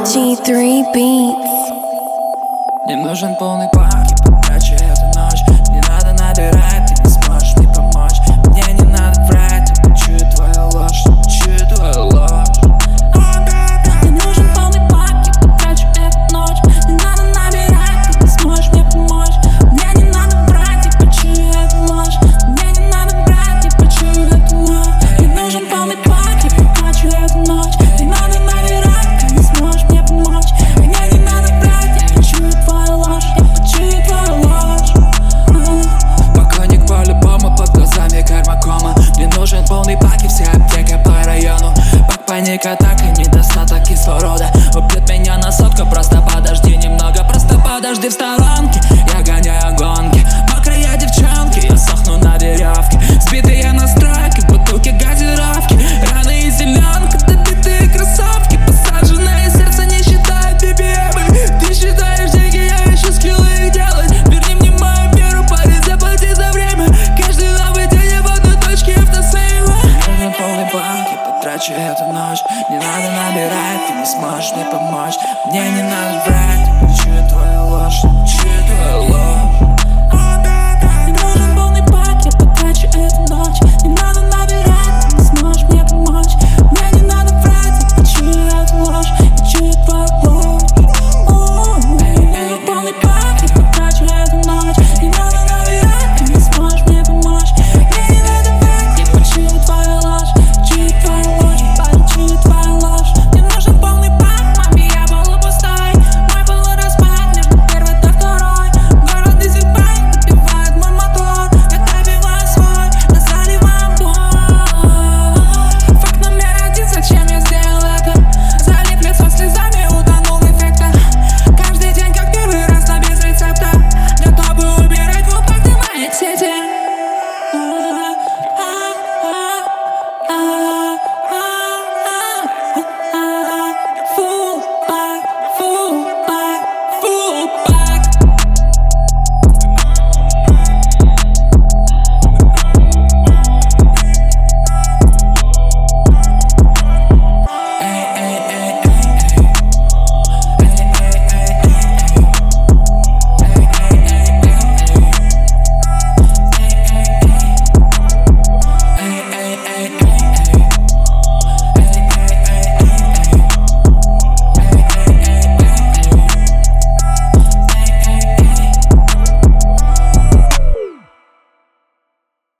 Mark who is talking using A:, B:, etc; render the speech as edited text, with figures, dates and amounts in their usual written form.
A: G3 Beats.
B: Мне нужен полный пак, я потрачу эту ночь. Не надо набирать, ты не сможешь мне помочь. Мне не надо врать, я почую твою ложь, почую твою ложь.
C: Мне нужен полный пак, я потрачу эту ночь. Не надо набирать, ты не сможешь мне помочь. Мне не надо врать, я почую эту ложь. Мне не надо врать, я почую эту ложь. Мне нужен полный пак, я потрачу эту ночь. Не надо набирать, ты не сможешь мне помочь. Мне не надо врать, я почую твою ложь. Я почую твою ложь.
B: Покойник по-любому, под глазами кармакома. Мне нужен полный пак и вся аптека по району. Пак, паника, атака, недостаток кислорода убьет меня на сотку, просто подожди немного. Просто подожди в сторонке, я гоняю гонки. Мокрые девчонки, я сохну на веревке. Сбитые настройки, бутылки газировки. Раны и зеленка, добитые кроссовки. Посаженное сердце не считает BPM. Ты считаешь деньги, я ищу скиллы их делать. Верни мне мою веру, парень, заплати за время. Каждый новый день я в одной точке автосейва. Нужен полный банк, я потрачу эту ночь. Не надо набирать, ты не сможешь мне помочь. Мне не надо врать, я почую твою ложь, почую твою ложь.